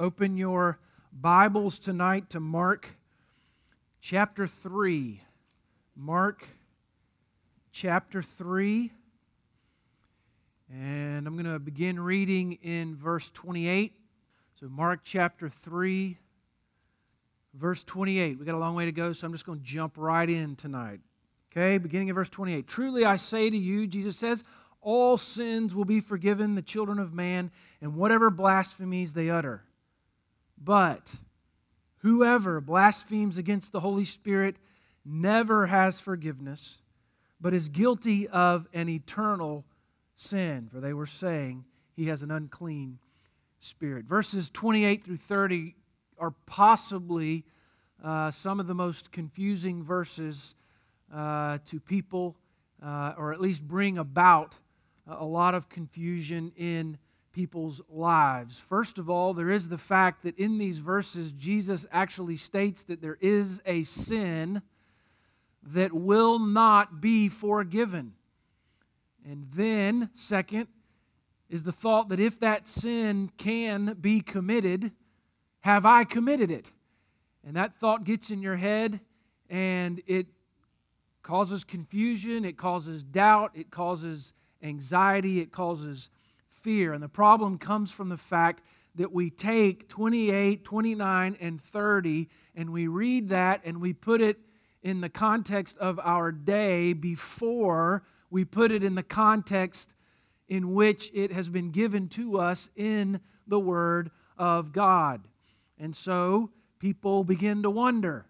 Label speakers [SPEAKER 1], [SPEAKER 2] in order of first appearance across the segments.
[SPEAKER 1] Open your Bibles tonight to Mark chapter 3. Mark chapter 3. And I'm going to begin reading in verse 28. So Mark chapter 3, verse 28. We got a long way to go, so I'm just going to jump right in tonight. Okay, beginning of verse 28. Truly I say to you, Jesus says, all sins will be forgiven the children of man, and whatever blasphemies they utter. But whoever blasphemes against the Holy Spirit never has forgiveness, but is guilty of an eternal sin. For they were saying he has an unclean spirit. Verses 28 through 30 are possibly some of the most confusing verses to people, or at least bring about a lot of confusion in people's lives. First of all, there is the fact that in these verses, Jesus actually states that there is a sin that will not be forgiven. And then, second, is the thought that if that sin can be committed, have I committed it? And that thought gets in your head, and it causes confusion, it causes doubt, it causes anxiety, it causes fear. And the problem comes from the fact that we take 28, 29, and 30, and we read that and we put it in the context of our day before we put it in the context in which it has been given to us in the Word of God. And so people begin to wonder,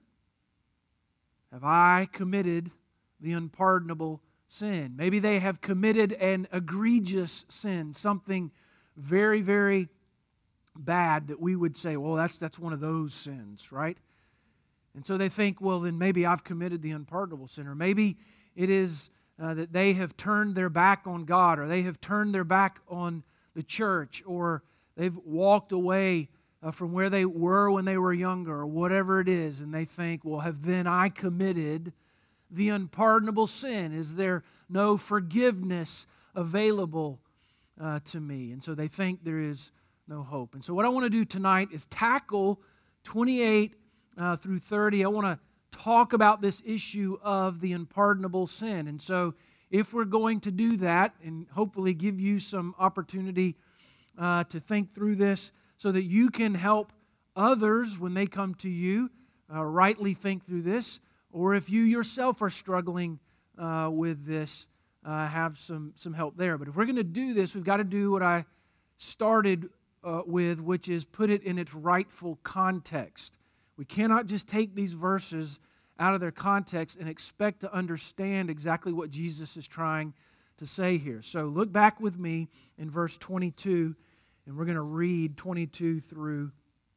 [SPEAKER 1] have I committed the unpardonable sin? Maybe they have committed an egregious sin, something very, very bad that we would say, well, that's one of those sins, right? And so they think, well, then maybe I've committed the unpardonable sin. Or maybe it is that they have turned their back on God, or they have turned their back on the church, or they've walked away from where they were when they were younger, or whatever it is, and they think, well, have then I committed the unpardonable sin? Is there no forgiveness available to me? And so they think there is no hope. And so what I want to do tonight is tackle 28 through 30. I want to talk about this issue of the unpardonable sin. And so if we're going to do that, and hopefully give you some opportunity to think through this so that you can help others when they come to you rightly think through this, or if you yourself are struggling with this, have some help there. But if we're going to do this, we've got to do what I started with, which is put it in its rightful context. We cannot just take these verses out of their context and expect to understand exactly what Jesus is trying to say here. So look back with me in verse 22, and we're going to read 22 through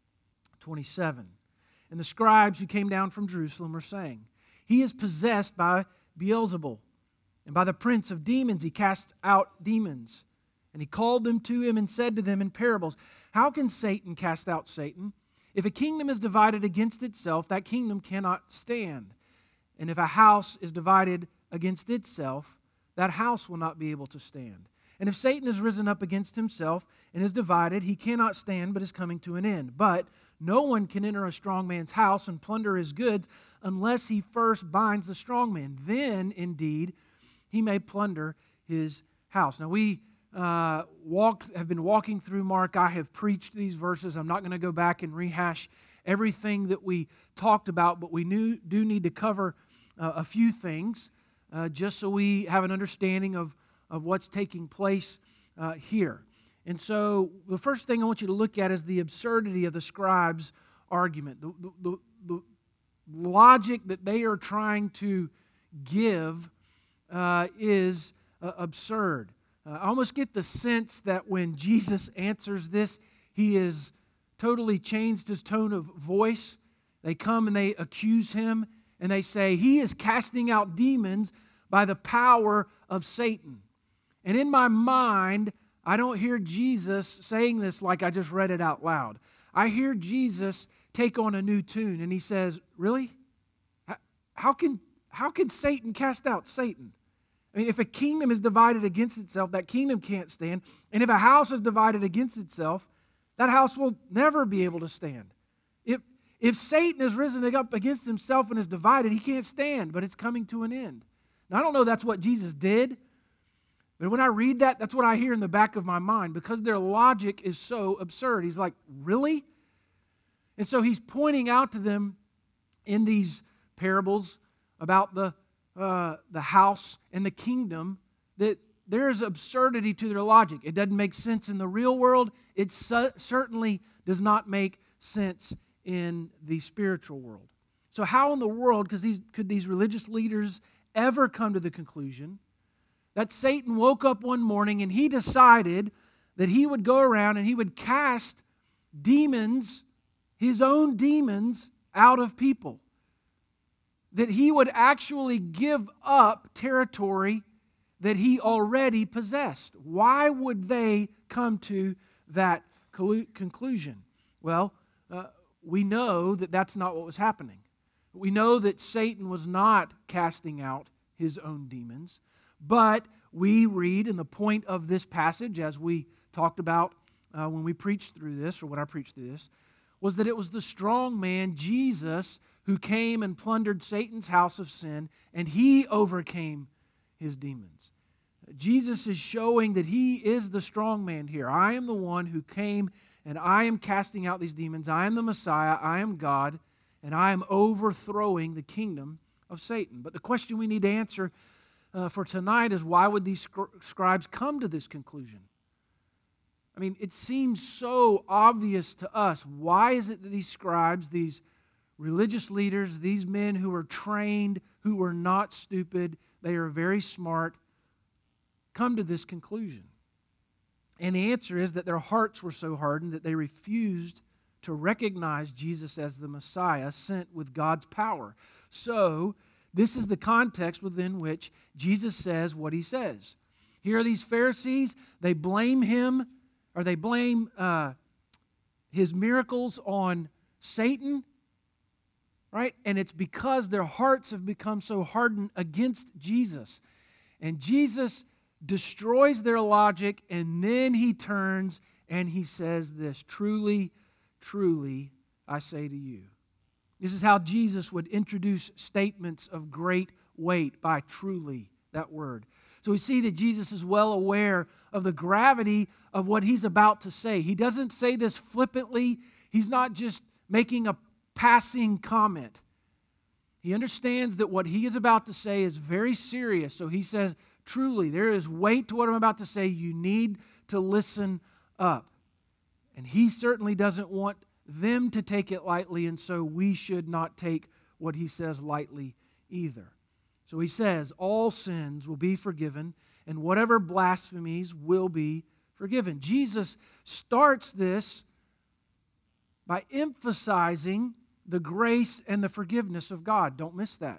[SPEAKER 1] 27. And the scribes who came down from Jerusalem were saying, he is possessed by Beelzebul, and by the prince of demons he casts out demons. And he called them to him and said to them in parables, how can Satan cast out Satan? If a kingdom is divided against itself, that kingdom cannot stand. And if a house is divided against itself, that house will not be able to stand. And if Satan is risen up against himself and is divided, he cannot stand, but is coming to an end. But no one can enter a strong man's house and plunder his goods unless he first binds the strong man. Then, indeed, he may plunder his house. Now, we have been walking through Mark. I have preached these verses. I'm not going to go back and rehash everything that we talked about, but we do need to cover a few things just so we have an understanding of what's taking place here. And so the first thing I want you to look at is the absurdity of the scribes' argument. The logic that they are trying to give is absurd. I almost get the sense that when Jesus answers this, he has totally changed his tone of voice. They come and they accuse him, and they say, he is casting out demons by the power of Satan. And in my mind, I don't hear Jesus saying this like I just read it out loud. I hear Jesus take on a new tune, and he says, really? How can Satan cast out Satan? I mean, if a kingdom is divided against itself, that kingdom can't stand. And if a house is divided against itself, That house will never be able to stand. If Satan has risen up against himself and is divided, he can't stand, but it's coming to an end. Now, I don't know that's what Jesus did, but when I read that, that's what I hear in the back of my mind because their logic is so absurd. He's like, really? And so he's pointing out to them in these parables about the house and the kingdom that there is absurdity to their logic. It doesn't make sense in the real world. It certainly does not make sense in the spiritual world. So how in the world could these religious leaders ever come to the conclusion that Satan woke up one morning and he decided that he would go around and he would cast demons, his own demons, out of people? That he would actually give up territory that he already possessed. Why would they come to that conclusion? Well, we know that that's not what was happening. We know that Satan was not casting out his own demons, but we read in the point of this passage, as we talked about when we preached through this, or when I preached through this, was that it was the strong man, Jesus, who came and plundered Satan's house of sin, and he overcame his demons. Jesus is showing that he is the strong man here. I am the one who came and I am casting out these demons. I am the Messiah. I am God, and I am overthrowing the kingdom of Satan. But the question we need to answer for tonight is, why would these scribes come to this conclusion? I mean, it seems so obvious to us. Why is it that these scribes, these religious leaders, these men who are trained, who are not stupid, they are very smart, come to this conclusion? And the answer is that their hearts were so hardened that they refused to recognize Jesus as the Messiah sent with God's power. So, this is the context within which Jesus says what he says. Here are these Pharisees. They blame him, or they blame his miracles on Satan, right? And it's because their hearts have become so hardened against Jesus. And Jesus destroys their logic, and then he turns and he says this, "Truly, truly, I say to you." This is how Jesus would introduce statements of great weight, by truly, that word. So we see that Jesus is well aware of the gravity of what he's about to say. He doesn't say this flippantly. He's not just making a passing comment. He understands that what he is about to say is very serious. So he says, truly, there is weight to what I'm about to say. You need to listen up. And he certainly doesn't want them to take it lightly, and so we should not take what he says lightly either. So he says, all sins will be forgiven, and whatever blasphemies will be forgiven. Jesus starts this by emphasizing the grace and the forgiveness of God. Don't miss that.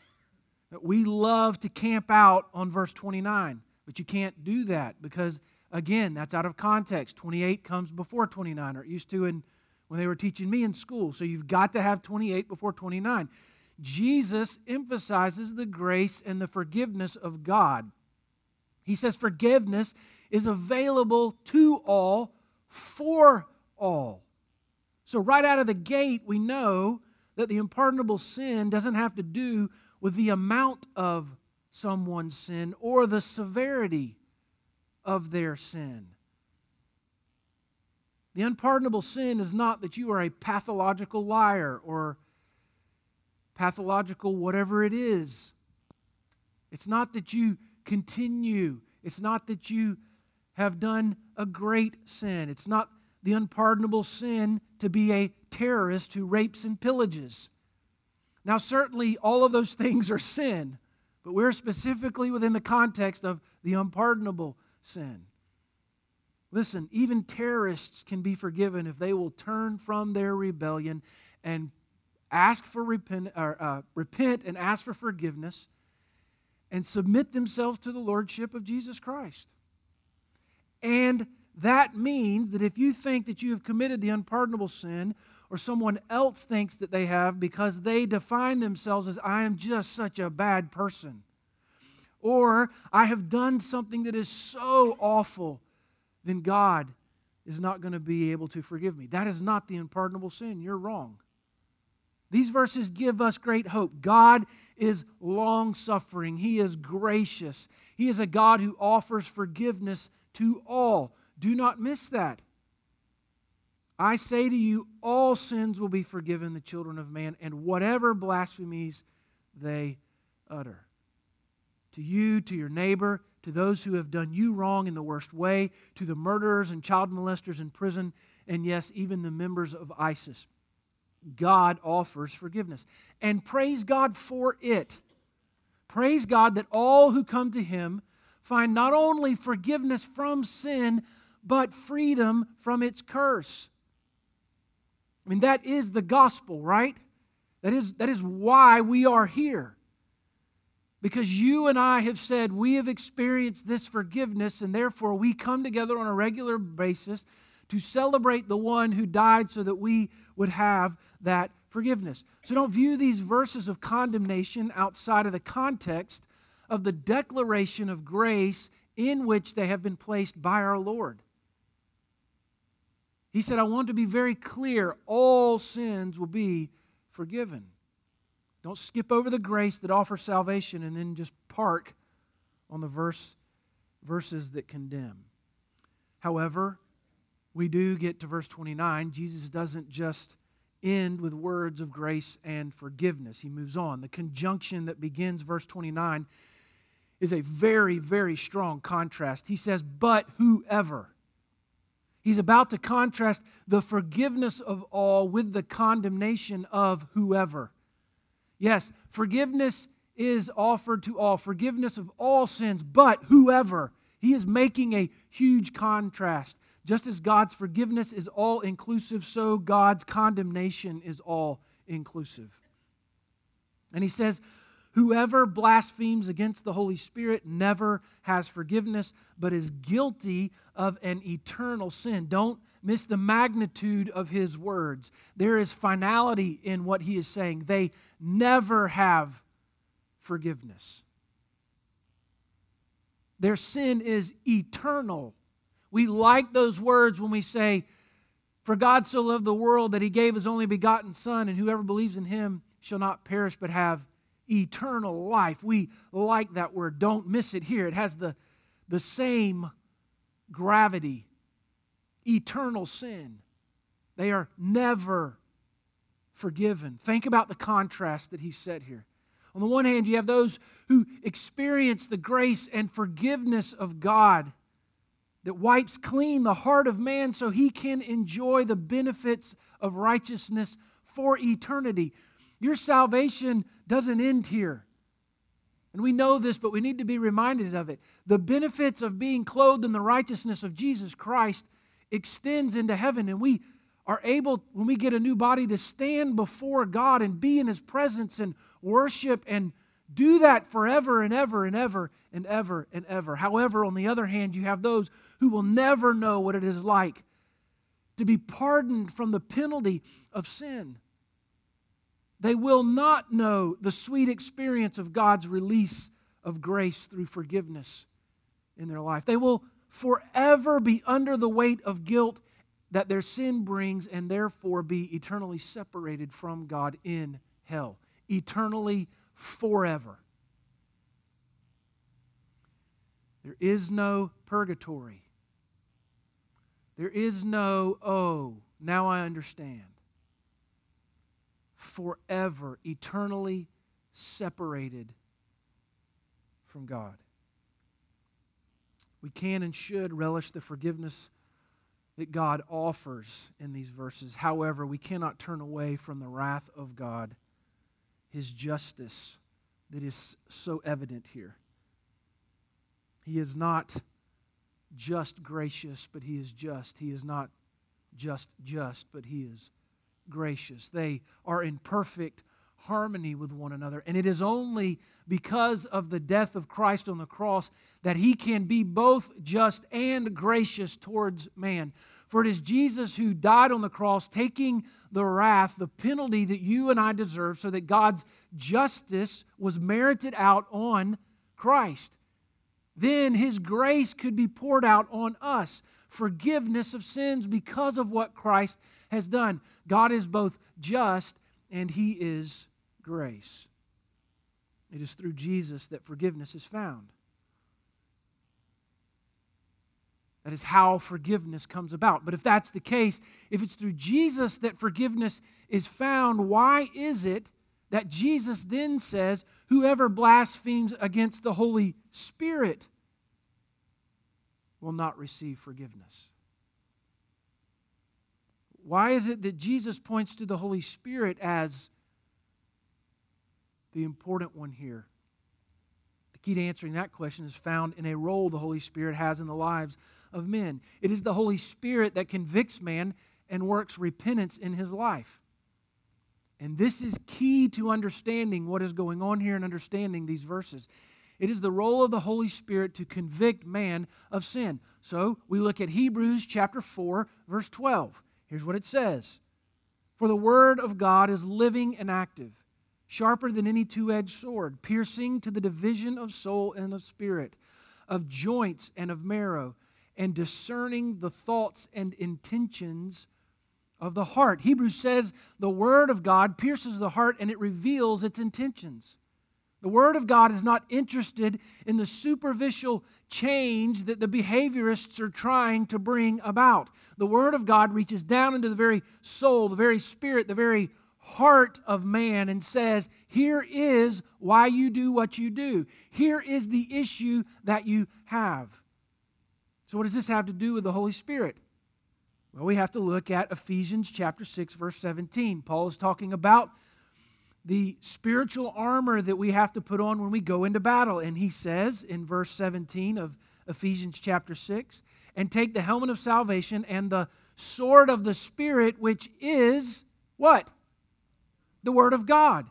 [SPEAKER 1] We love to camp out on verse 29, but you can't do that because, again, that's out of context. 28 comes before 29, or it used to when they were teaching me in school. So you've got to have 28 before 29. Jesus emphasizes the grace and the forgiveness of God. He says forgiveness is available to all, for all. So right out of the gate, we know that the unpardonable sin doesn't have to do with the amount of someone's sin or the severity of their sin. The unpardonable sin is not that you are a pathological liar or pathological whatever it is. It's not that you continue. It's not that you have done a great sin. It's not the unpardonable sin to be a terrorist who rapes and pillages. Now, certainly all of those things are sin, but we're specifically within the context of the unpardonable sin. Listen, even terrorists can be forgiven if they will turn from their rebellion and ask for repent and ask for forgiveness and submit themselves to the lordship of Jesus Christ. And that means that if you think that you have committed the unpardonable sin, or someone else thinks that they have because they define themselves as, I am just such a bad person, or I have done something that is so awful, then God is not going to be able to forgive me. That is not the unpardonable sin. You're wrong. These verses give us great hope. God is long-suffering. He is gracious. He is a God who offers forgiveness to all. Do not miss that. I say to you, all sins will be forgiven the children of man, and whatever blasphemies they utter. To you, to your neighbor, to those who have done you wrong in the worst way, to the murderers and child molesters in prison, and yes, even the members of ISIS. God offers forgiveness. And praise God for it. Praise God that all who come to Him find not only forgiveness from sin, but freedom from its curse. I mean, that is the gospel, right? That is why we are here. Because you and I have said we have experienced this forgiveness, and therefore we come together on a regular basis to celebrate the one who died so that we would have that forgiveness. So don't view these verses of condemnation outside of the context of the declaration of grace in which they have been placed by our Lord. He said, I want to be very clear, all sins will be forgiven. Don't skip over the grace that offers salvation and then just park on the verses that condemn. However, we do get to verse 29. Jesus doesn't just end with words of grace and forgiveness. He moves on. The conjunction that begins verse 29 is a very, very strong contrast. He says, but whoever. He's about to contrast the forgiveness of all with the condemnation of whoever. Yes, forgiveness is offered to all, forgiveness of all sins, but whoever. He is making a huge contrast. Just as God's forgiveness is all-inclusive, so God's condemnation is all-inclusive. And he says, whoever blasphemes against the Holy Spirit never has forgiveness, but is guilty of an eternal sin. Don't miss the magnitude of his words. There is finality in what he is saying. They never have forgiveness. Their sin is eternal. We like those words when we say, for God so loved the world that He gave His only begotten Son, and whoever believes in Him shall not perish but have eternal life. We like that word. Don't miss it here. It has the same gravity. Eternal sin. They are never forgiven. Think about the contrast that he said here. On the one hand, you have those who experience the grace and forgiveness of God that wipes clean the heart of man so he can enjoy the benefits of righteousness for eternity. Your salvation doesn't end here. And we know this, but we need to be reminded of it. The benefits of being clothed in the righteousness of Jesus Christ extends into heaven, and we are able, when we get a new body, to stand before God and be in His presence and worship and do that forever and ever and ever and ever and ever. However, on the other hand, you have those who will never know what it is like to be pardoned from the penalty of sin. They will not know the sweet experience of God's release of grace through forgiveness in their life. They will forever be under the weight of guilt that their sin brings and therefore be eternally separated from God in hell. Eternally, forever. There is no purgatory. There is no, oh, now I understand. Forever, eternally separated from God. We can and should relish the forgiveness that God offers in these verses. However, we cannot turn away from the wrath of God, His justice that is so evident here. He is not just gracious, but He is just. He is not just, but He is gracious. They are in perfect harmony with one another. And it is only because of the death of Christ on the cross that He can be both just and gracious towards man. For it is Jesus who died on the cross, taking the wrath, the penalty that you and I deserve, so that God's justice was merited out on Christ. Then His grace could be poured out on us. forgiveness of sins because of what Christ has done. God is both just and He is grace. It is through Jesus that forgiveness is found. That is how forgiveness comes about. But if that's the case, if it's through Jesus that forgiveness is found, why is it that Jesus then says, whoever blasphemes against the Holy Spirit will not receive forgiveness? Why is it that Jesus points to the Holy Spirit as the important one here? The key to answering that question is found in a role the Holy Spirit has in the lives of men. It is the Holy Spirit that convicts man and works repentance in his life. And this is key to understanding what is going on here and understanding these verses. It is the role of the Holy Spirit to convict man of sin. So we look at Hebrews chapter 4, verse 12. Here's what it says. For the word of God is living and active, sharper than any two-edged sword, piercing to the division of soul and of spirit, of joints and of marrow, and discerning the thoughts and intentions of the heart. Hebrews says the Word of God pierces the heart and it reveals its intentions. The Word of God is not interested in the superficial change that the behaviorists are trying to bring about. The Word of God reaches down into the very soul, the very spirit, the very heart of man and says, here is why you do what you do. Here is the issue that you have. So what does this have to do with the Holy Spirit? Well, we have to look at Ephesians chapter 6, verse 17. Paul is talking about the spiritual armor that we have to put on when we go into battle. And he says in verse 17 of Ephesians chapter 6, and take the helmet of salvation and the sword of the Spirit, which is what? The Word of God.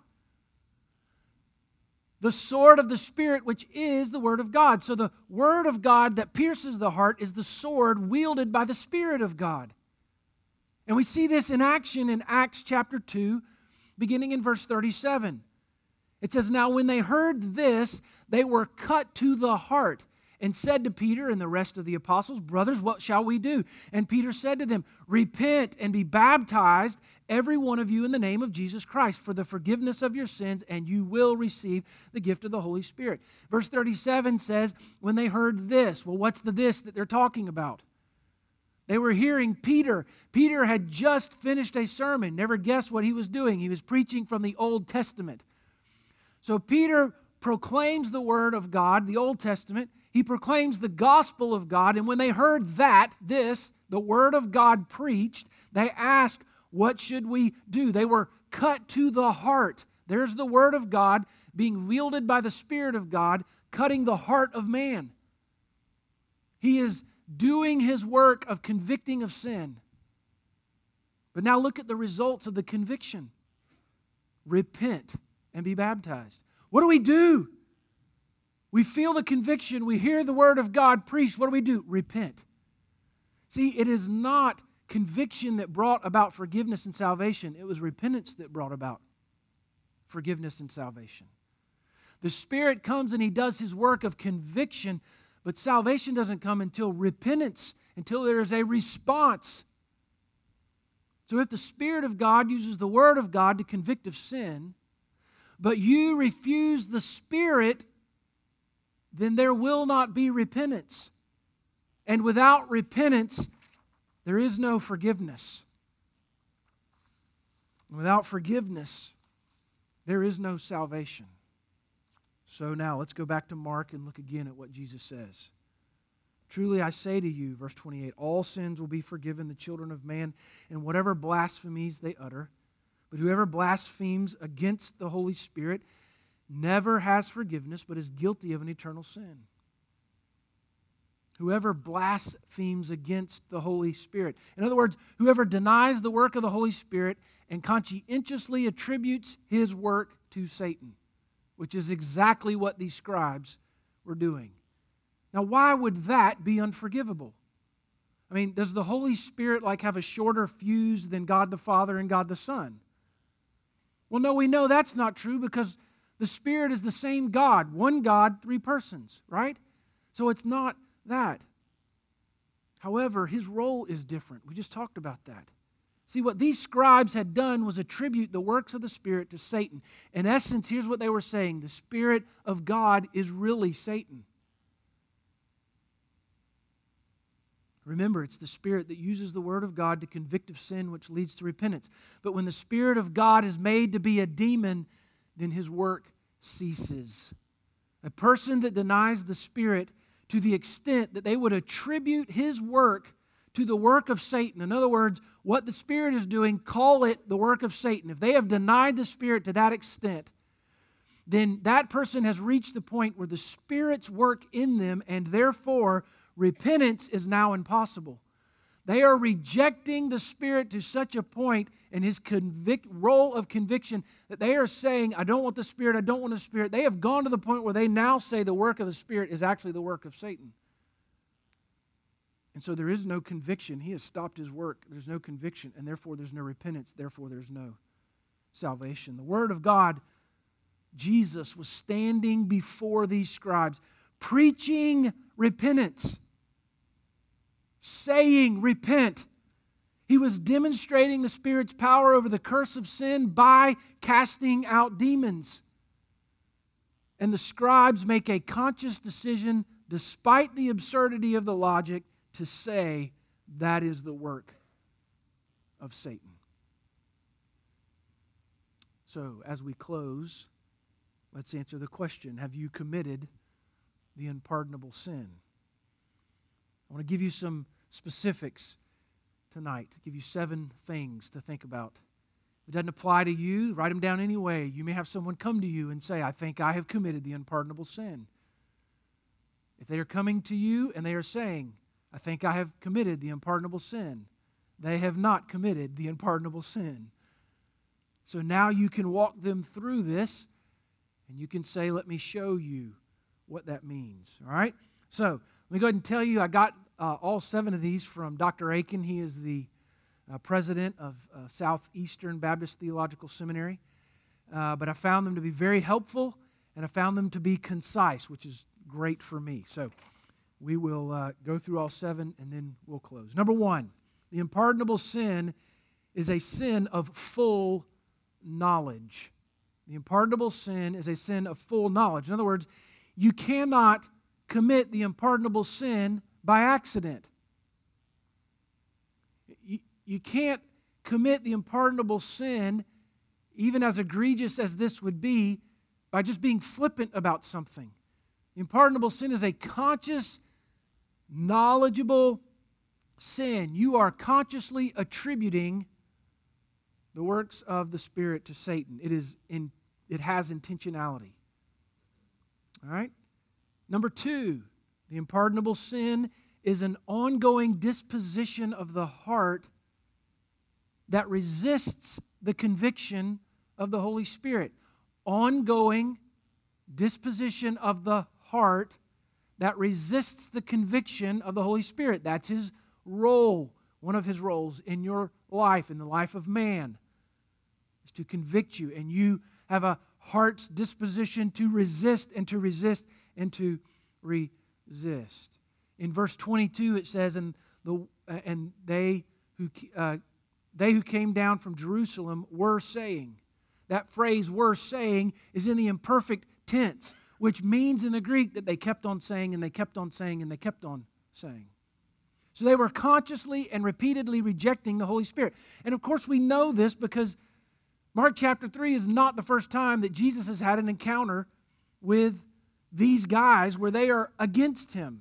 [SPEAKER 1] The sword of the Spirit, which is the Word of God. So the Word of God that pierces the heart is the sword wielded by the Spirit of God. And we see this in action in Acts chapter 2, beginning in verse 37. It says, now when they heard this, they were cut to the heart and said to Peter and the rest of the apostles, brothers, what shall we do? And Peter said to them, repent and be baptized, every one of you, in the name of Jesus Christ, for the forgiveness of your sins, and you will receive the gift of the Holy Spirit. Verse 37 says, when they heard this, well, what's the this that they're talking about? They were hearing Peter. Peter had just finished a sermon. Never guess what he was doing. He was preaching from the Old Testament. So Peter proclaims the Word of God, the Old Testament. He proclaims the gospel of God. And when they heard that, the Word of God preached, they asked, what should we do? They were cut to the heart. There's the Word of God being wielded by the Spirit of God, cutting the heart of man. He is doing His work of convicting of sin. But now look at the results of the conviction. Repent and be baptized. What do? We feel the conviction. We hear the Word of God preached. What do? Repent. See, it is not conviction that brought about forgiveness and salvation. It was repentance that brought about forgiveness and salvation. The Spirit comes and He does His work of conviction, but salvation doesn't come until repentance, until there is a response. So if the Spirit of God uses the Word of God to convict of sin, but you refuse the Spirit, then there will not be repentance. And without repentance, there is no forgiveness. Without forgiveness, there is no salvation. So now let's go back to Mark and look again at what Jesus says. Truly I say to you, verse 28, all sins will be forgiven the children of man, and whatever blasphemies they utter. But whoever blasphemes against the Holy Spirit never has forgiveness, but is guilty of an eternal sin. Whoever blasphemes against the Holy Spirit. In other words, whoever denies the work of the Holy Spirit and conscientiously attributes His work to Satan, which is exactly what these scribes were doing. Now, why would that be unforgivable? I mean, does the Holy Spirit have a shorter fuse than God the Father and God the Son? Well, no, we know that's not true because the Spirit is the same God. One God, three persons, right? So it's not that. However, his role is different. We just talked about that. See, what these scribes had done was attribute the works of the Spirit to Satan. In essence, here's what they were saying. The Spirit of God is really Satan. Remember, it's the Spirit that uses the Word of God to convict of sin, which leads to repentance. But when the Spirit of God is made to be a demon, then his work ceases. A person that denies the Spirit to the extent that they would attribute his work to the work of Satan. In other words, what the Spirit is doing, call it the work of Satan. If they have denied the Spirit to that extent, then that person has reached the point where the Spirit's work in them, and therefore repentance is now impossible. They are rejecting the Spirit to such a point in his role of conviction that they are saying, I don't want the Spirit, I don't want the Spirit. They have gone to the point where they now say the work of the Spirit is actually the work of Satan. And so there is no conviction. He has stopped his work. There's no conviction, and therefore there's no repentance. Therefore there's no salvation. The Word of God, Jesus was standing before these scribes, preaching repentance, saying, repent. He was demonstrating the Spirit's power over the curse of sin by casting out demons. And the scribes make a conscious decision, despite the absurdity of the logic, to say that is the work of Satan. So, as we close, let's answer the question, have you committed the unpardonable sin? I want to give you some specifics tonight, give you 7 things to think about. If it doesn't apply to you, write them down anyway. You may have someone come to you and say, I think I have committed the unpardonable sin. If they are coming to you and they are saying, I think I have committed the unpardonable sin, they have not committed the unpardonable sin. So now you can walk them through this and you can say, let me show you what that means. All right? So let me go ahead and tell you, I got all 7 of these from Dr. Aiken. He is the president of Southeastern Baptist Theological Seminary. But I found them to be very helpful, and I found them to be concise, which is great for me. So we will go through all 7, and then we'll close. Number 1, the unpardonable sin is a sin of full knowledge. The unpardonable sin is a sin of full knowledge. In other words, you cannot commit the unpardonable sin by accident. You can't commit the unpardonable sin, even as egregious as this would be, by just being flippant about something. The unpardonable sin is a conscious, knowledgeable sin. You are consciously attributing the works of the Spirit to Satan. It has intentionality. All right? Number 2, the unpardonable sin is an ongoing disposition of the heart that resists the conviction of the Holy Spirit. Ongoing disposition of the heart that resists the conviction of the Holy Spirit. That's his role, one of his roles in your life, in the life of man, is to convict you. And you have a heart's disposition to resist and to resist and to resist. In verse 22 it says, and they who came down from Jerusalem were saying. That phrase, were saying, is in the imperfect tense, which means in the Greek that they kept on saying and they kept on saying and they kept on saying. So they were consciously and repeatedly rejecting the Holy Spirit. And of course we know this because Mark chapter 3 is not the first time that Jesus has had an encounter with these guys where they are against him.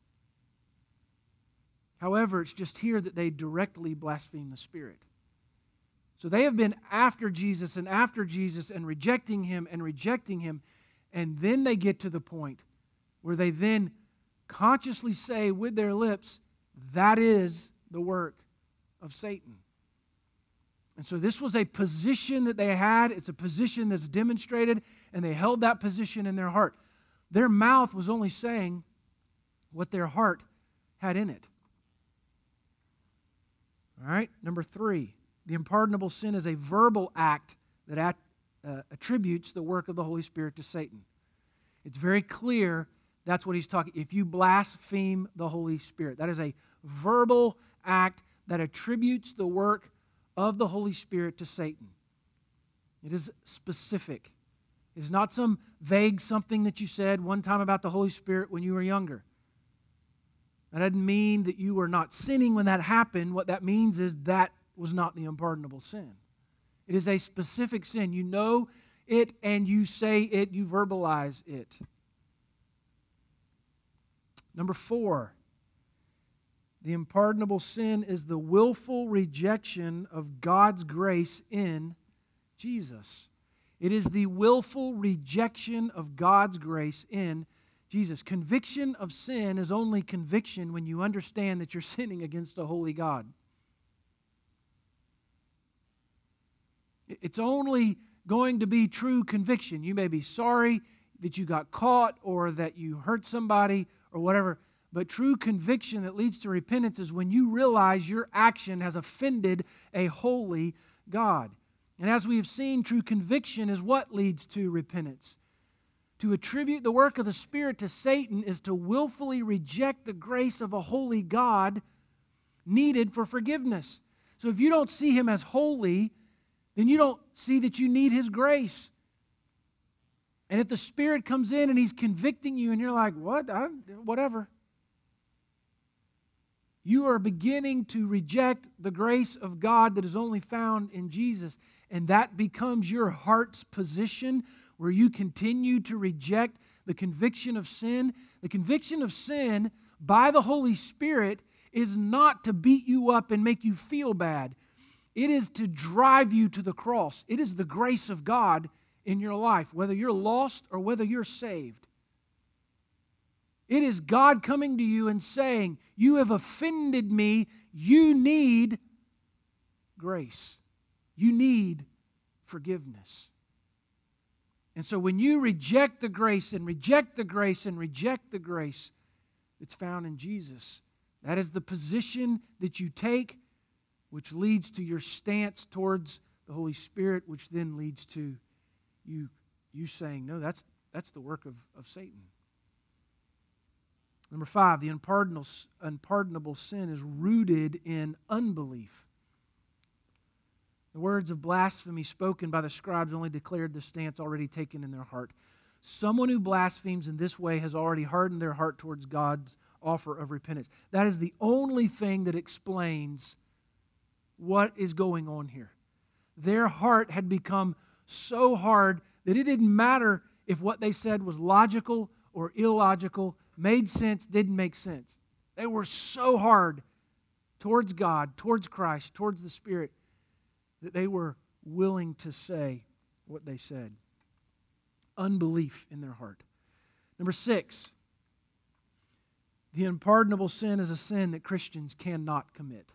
[SPEAKER 1] However, it's just here that they directly blaspheme the Spirit. So they have been after Jesus and rejecting him, and then they get to the point where they then consciously say with their lips, that is the work of Satan. And so this was a position that they had. It's a position that's demonstrated, and they held that position in their heart. Their mouth was only saying what their heart had in it. All right, number 3, the unpardonable sin is a verbal act that attributes the work of the Holy Spirit to Satan. It's very clear That's what he's talking. If you blaspheme the Holy Spirit, that is a verbal act that attributes the work of the Holy Spirit to Satan. It is specific. It is not some vague something that you said one time about the Holy Spirit when you were younger. That doesn't mean that you were not sinning when that happened. What that means is that was not the unpardonable sin. It is a specific sin. You know it and you say it, you verbalize it. Number 4, the unpardonable sin is the willful rejection of God's grace in Jesus. It is the willful rejection of God's grace in Jesus. Conviction of sin is only conviction when you understand that you're sinning against a holy God. It's only going to be true conviction. You may be sorry that you got caught or that you hurt somebody or whatever, but true conviction that leads to repentance is when you realize your action has offended a holy God. And as we have seen, true conviction is what leads to repentance. To attribute the work of the Spirit to Satan is to willfully reject the grace of a holy God needed for forgiveness. So if you don't see Him as holy, then you don't see that you need His grace. And if the Spirit comes in and He's convicting you and you're like, what? Whatever. You are beginning to reject the grace of God that is only found in Jesus. And that becomes your heart's position where you continue to reject the conviction of sin. The conviction of sin by the Holy Spirit is not to beat you up and make you feel bad. It is to drive you to the cross. It is the grace of God in your life, whether you're lost or whether you're saved. It is God coming to you and saying, you have offended me. You need grace. You need forgiveness. And so when you reject the grace and reject the grace and reject the grace that's found in Jesus, that is the position that you take, which leads to your stance towards the Holy Spirit, which then leads to you saying, no, that's the work of Satan. Number 5, the unpardonable sin is rooted in unbelief. The words of blasphemy spoken by the scribes only declared the stance already taken in their heart. Someone who blasphemes in this way has already hardened their heart towards God's offer of repentance. That is the only thing that explains what is going on here. Their heart had become so hard that it didn't matter if what they said was logical or illogical, made sense, didn't make sense. They were so hard towards God, towards Christ, towards the Spirit, that they were willing to say what they said. Unbelief in their heart. Number 6, the unpardonable sin is a sin that Christians cannot commit.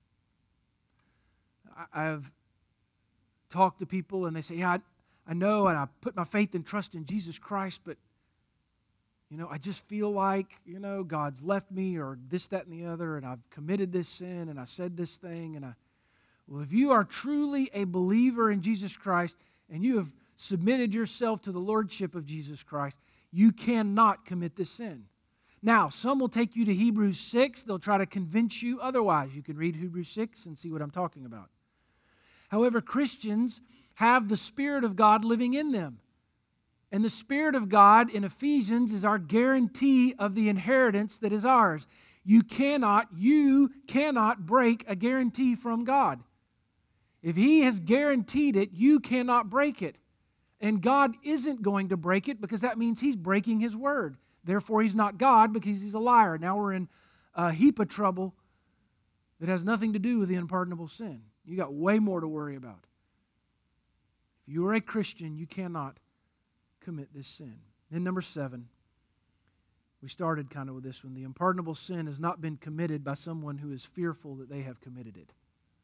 [SPEAKER 1] I've talked to people and they say, yeah, I know and I put my faith and trust in Jesus Christ, but I just feel like, God's left me or this, that, and the other, and I've committed this sin and I said this thing. Well, if you are truly a believer in Jesus Christ and you have submitted yourself to the lordship of Jesus Christ, you cannot commit this sin. Now, some will take you to Hebrews 6. They'll try to convince you otherwise. You can read Hebrews 6 and see what I'm talking about. However, Christians have the Spirit of God living in them. And the Spirit of God in Ephesians is our guarantee of the inheritance that is ours. You cannot break a guarantee from God. If He has guaranteed it, you cannot break it. And God isn't going to break it because that means He's breaking His word. Therefore, He's not God because He's a liar. Now we're in a heap of trouble that has nothing to do with the unpardonable sin. You got way more to worry about. If you are a Christian, you cannot commit this sin. Then number 7, we started kind of with this one. The unpardonable sin has not been committed by someone who is fearful that they have committed it.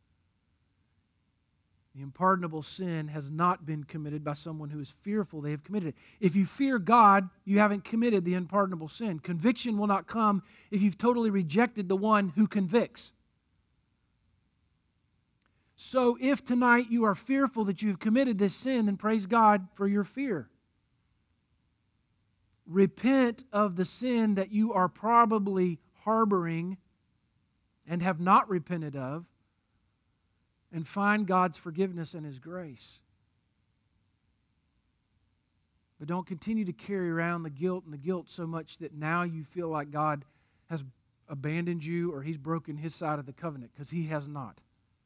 [SPEAKER 1] The unpardonable sin has not been committed by someone who is fearful they have committed it. If you fear God, you haven't committed the unpardonable sin. Conviction will not come if you've totally rejected the one who convicts. So if tonight you are fearful that you've committed this sin, then praise God for your fear. repent of the sin that you are probably harboring and have not repented of, and find God's forgiveness and His grace. But don't continue to carry around the guilt so much that now you feel like God has abandoned you or He's broken His side of the covenant, because He has not.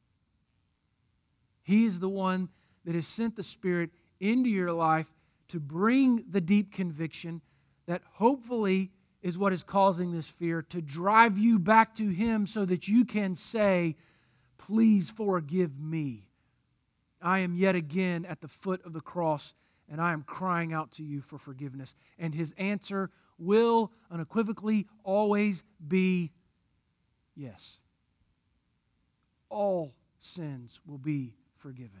[SPEAKER 1] He is the one that has sent the Spirit into your life to bring the deep conviction that hopefully is what is causing this fear, to drive you back to Him so that you can say, please forgive me. I am yet again at the foot of the cross, and I am crying out to you for forgiveness. And His answer will unequivocally always be yes. All sins will be forgiven.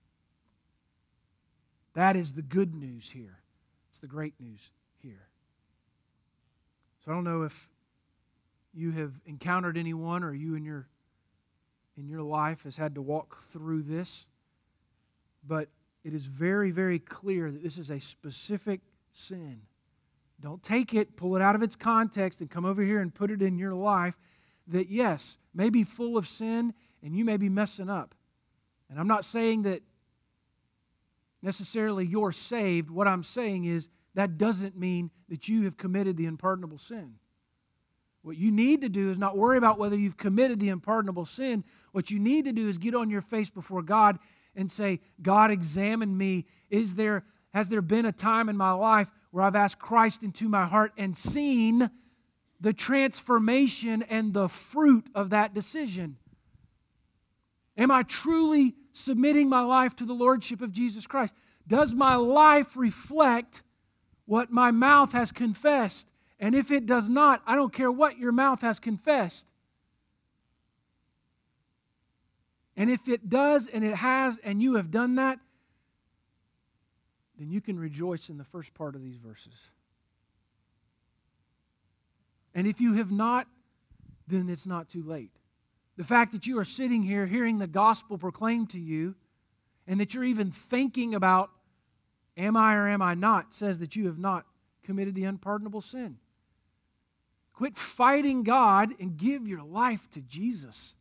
[SPEAKER 1] That is the good news here. It's the great news here. So I don't know if you have encountered anyone or you in your life has had to walk through this, but it is very, very clear that this is a specific sin. Don't take it, pull it out of its context, and come over here and put it in your life that, yes, may be full of sin and you may be messing up. And I'm not saying that necessarily you're saved. What I'm saying is that doesn't mean that you have committed the unpardonable sin. What you need to do is not worry about whether you've committed the unpardonable sin. What you need to do is get on your face before God and say, God, examine me. Has there been a time in my life where I've asked Christ into my heart and seen the transformation and the fruit of that decision? Am I truly submitting my life to the Lordship of Jesus Christ? Does my life reflect what my mouth has confessed? And if it does not, I don't care what your mouth has confessed. And if it does, and it has, and you have done that, then you can rejoice in the first part of these verses. And if you have not, then it's not too late. The fact that you are sitting here hearing the gospel proclaimed to you, and that you're even thinking about, am I or am I not, says that you have not committed the unpardonable sin. Quit fighting God and give your life to Jesus.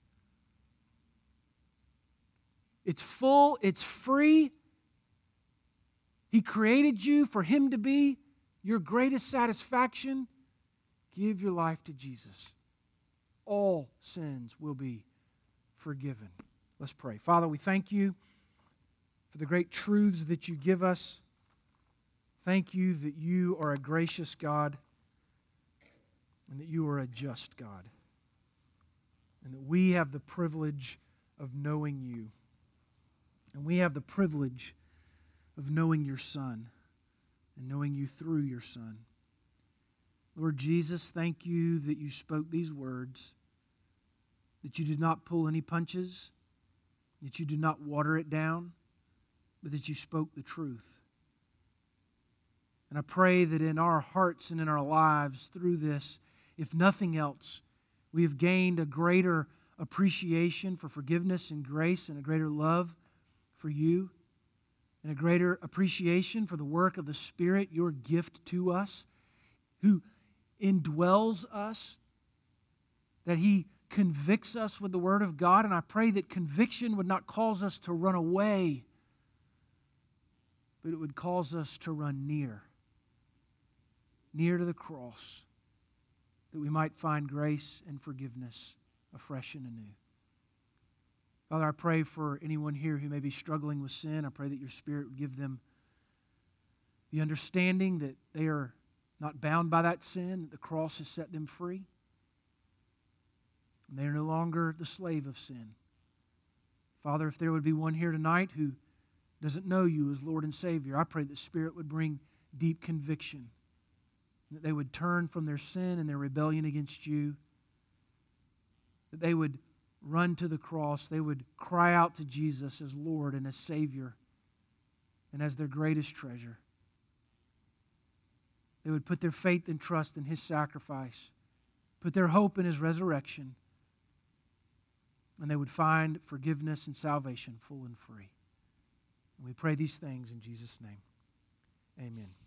[SPEAKER 1] It's full, it's free. He created you for Him to be your greatest satisfaction. Give your life to Jesus. All sins will be forgiven. Let's pray. Father, we thank you for the great truths that you give us. Thank you that you are a gracious God and that you are a just God, and that we have the privilege of knowing you, and we have the privilege of knowing your Son and knowing you through your Son. Lord Jesus, thank you that you spoke these words, that you did not pull any punches, that you did not water it down, but that you spoke the truth. And I pray that in our hearts and in our lives through this, if nothing else, we have gained a greater appreciation for forgiveness and grace and a greater love for you and a greater appreciation for the work of the Spirit, your gift to us, who indwells us, that He convicts us with the Word of God. And I pray that conviction would not cause us to run away, but it would cause us to run near to the cross, that we might find grace and forgiveness afresh and anew. Father, I pray for anyone here who may be struggling with sin. I pray that your Spirit would give them the understanding that they are not bound by that sin, that the cross has set them free. And they are no longer the slave of sin. Father, if there would be one here tonight who doesn't know you as Lord and Savior, I pray that the Spirit would bring deep conviction, that they would turn from their sin and their rebellion against you, that they would run to the cross, they would cry out to Jesus as Lord and as Savior and as their greatest treasure. They would put their faith and trust in His sacrifice, put their hope in His resurrection, and they would find forgiveness and salvation full and free. And we pray these things in Jesus' name. Amen.